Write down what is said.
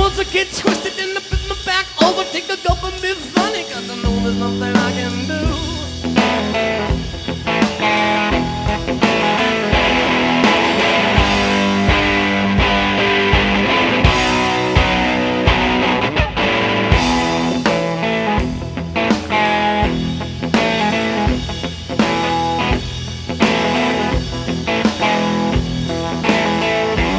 supposed to get twisted in the my back over, take a gulp and be funny, cause I know there's nothing I can do.